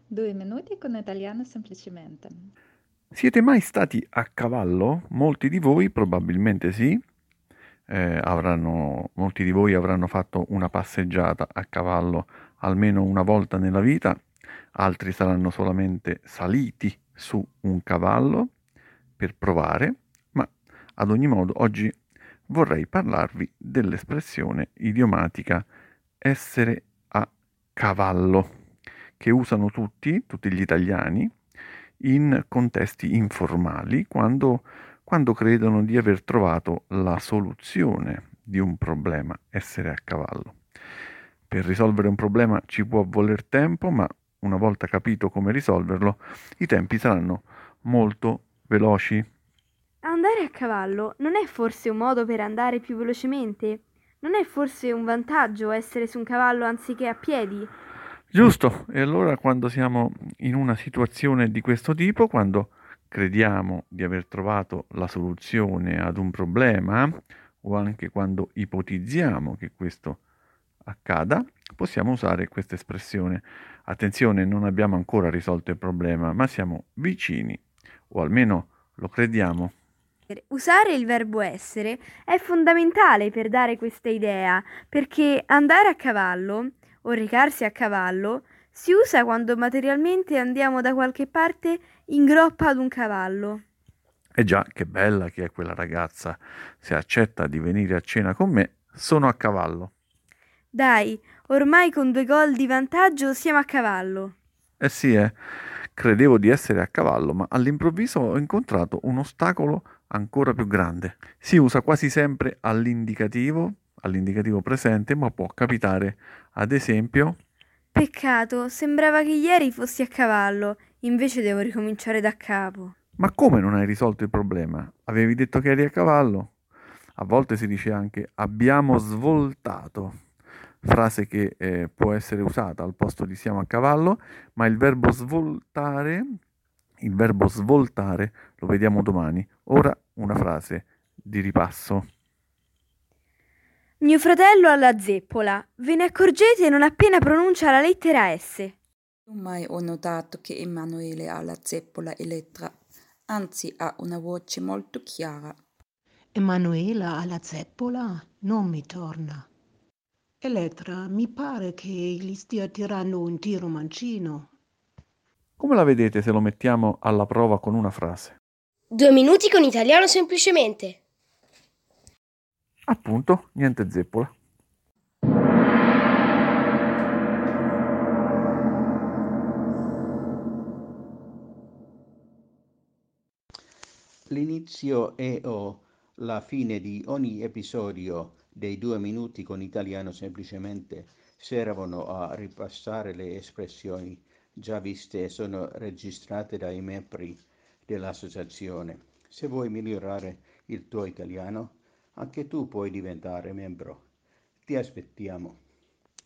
2 minuti con italiano semplicemente. Siete mai stati a cavallo? Molti di voi probabilmente sì. Molti di voi avranno fatto una passeggiata a cavallo almeno una volta nella vita, altri saranno solamente saliti su un cavallo per provare, ma ad ogni modo oggi vorrei parlarvi dell'espressione idiomatica essere a cavallo, che usano tutti gli italiani, in contesti informali quando credono di aver trovato la soluzione di un problema, essere a cavallo. Per risolvere un problema ci può voler tempo, ma una volta capito come risolverlo, i tempi saranno molto veloci. Andare a cavallo non è forse un modo per andare più velocemente? Non è forse un vantaggio essere su un cavallo anziché a piedi? Giusto, e allora quando siamo in una situazione di questo tipo, quando crediamo di aver trovato la soluzione ad un problema, o anche quando ipotizziamo che questo accada, possiamo usare questa espressione. Attenzione, non abbiamo ancora risolto il problema, ma siamo vicini, o almeno lo crediamo. Usare il verbo essere è fondamentale per dare questa idea, perché andare a cavallo o recarsi a cavallo si usa quando materialmente andiamo da qualche parte in groppa ad un cavallo. E già, che bella che è quella ragazza. Se accetta di venire a cena con me, sono a cavallo. Dai, ormai con 2 gol di vantaggio siamo a cavallo. Eh sì, credevo di essere a cavallo, ma all'improvviso ho incontrato un ostacolo ancora più grande. Si usa quasi sempre all'indicativo presente, ma può capitare, ad esempio, Peccato, sembrava che ieri fossi a cavallo, invece devo ricominciare da capo. ma come non hai risolto il problema? Avevi detto che eri a cavallo? A volte si dice anche abbiamo svoltato, frase che può essere usata al posto di siamo a cavallo, ma il verbo svoltare lo vediamo domani. Ora una frase di ripasso. Mio fratello ha la zeppola. Ve ne accorgete non appena pronuncia la lettera S. Ormai ho notato che Emanuele ha la zeppola elettra, anzi ha una voce molto chiara. Emanuela alla zeppola non mi torna. Elettra, mi pare che gli stia tirando un tiro mancino. Come la vedete se lo mettiamo alla prova con una frase? 2 minuti con italiano semplicemente. Appunto, niente zeppola. L'inizio e o la fine di ogni episodio dei 2 minuti con italiano semplicemente servono a ripassare le espressioni già viste e sono registrate dai membri dell'associazione. Se vuoi migliorare il tuo italiano, anche tu puoi diventare membro. Ti aspettiamo.